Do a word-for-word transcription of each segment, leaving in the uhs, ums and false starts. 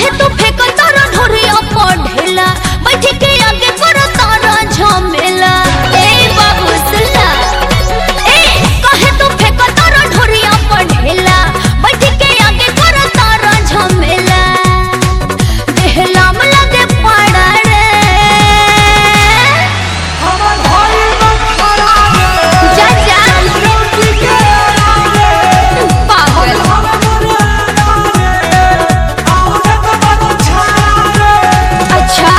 कहे तू फेंक तारा ढोरिया पढ़ेला बैठ के आगे कर तारा झमेला ए बाबू सुना ए कहे तू फेंक तारा ढोरिया पढ़ेला बैठ के आगे कर तारा झमेला देहला में लगे पड़ा रे हमर भाई मत खड़ा रे जा जा रोटी के आगे पागल अच्छा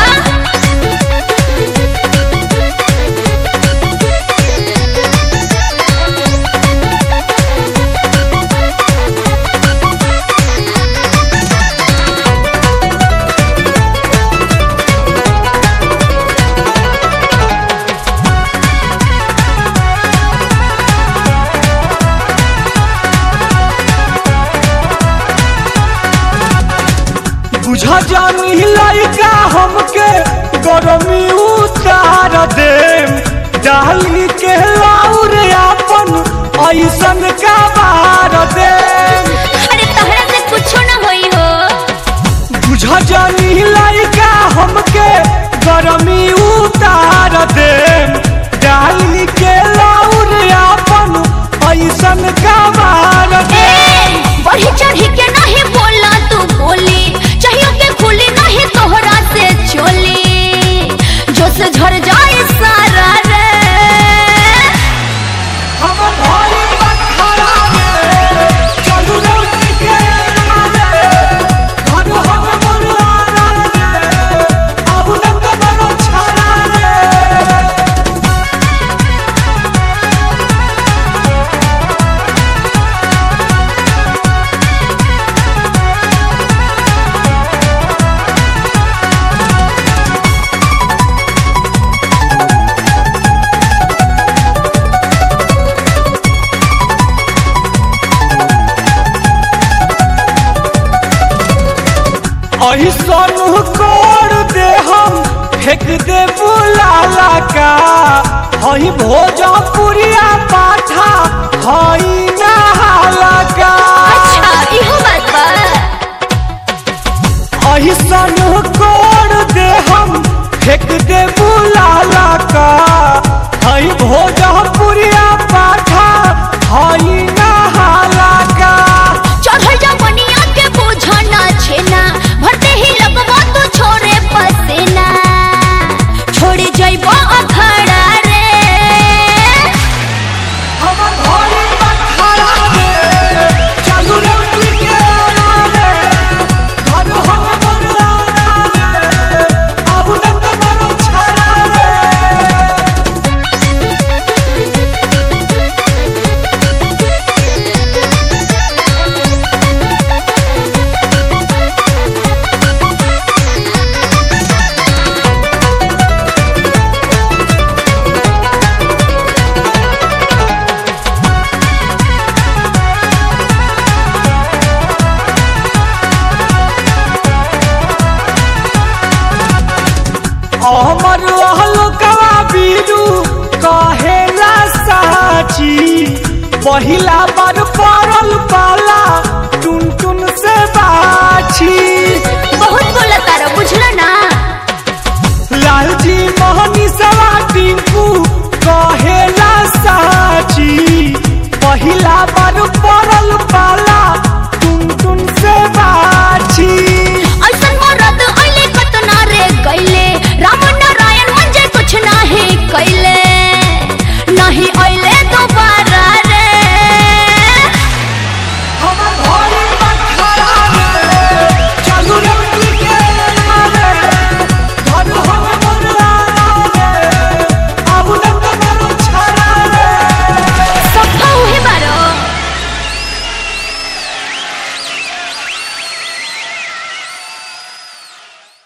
बुझा जानी लइका हमके गरमी उतार दे डाली के लाउर अपन ऐसन का बार दे अरे तहरा से कुछ ना होई हो बुझा जानी लइका हमके गरमी उतार दे डाली के लाउर अपन ऐसन का बार दे बढ़ी चढ़ी के नहीं बोला तू बोली चाहिए के खुली नहीं तोहरा से चोली जो से झड़ जाए सारा रे हमर भाई मत खड़ा रे चलू रोटी के आगे घर हम बोलवाना रे अब तक तो बनो छाड़ा रे ऐसन कोड़ दे हम फेंक दे बुलाला का हई भोजपुरिया पाठा हई नहाला का अच्छा इहो बात बा ऐसन कोड़ दे हम फेंक दे बुलाला का हई भोजपुरिया पाठा हई नहाला का चढ़ल जा बनिया के बोझना छेना भरते ही लगवा तो छोरे पसेना छोड़ जइबो अखड़ा रे हमर भाई मत खड़ा रे चलू रोटी के आगे घर हम बोलवाना रे अब तक तो बनो छाड़ा रे अमर हलकवा बीरू कहेला साची पहिला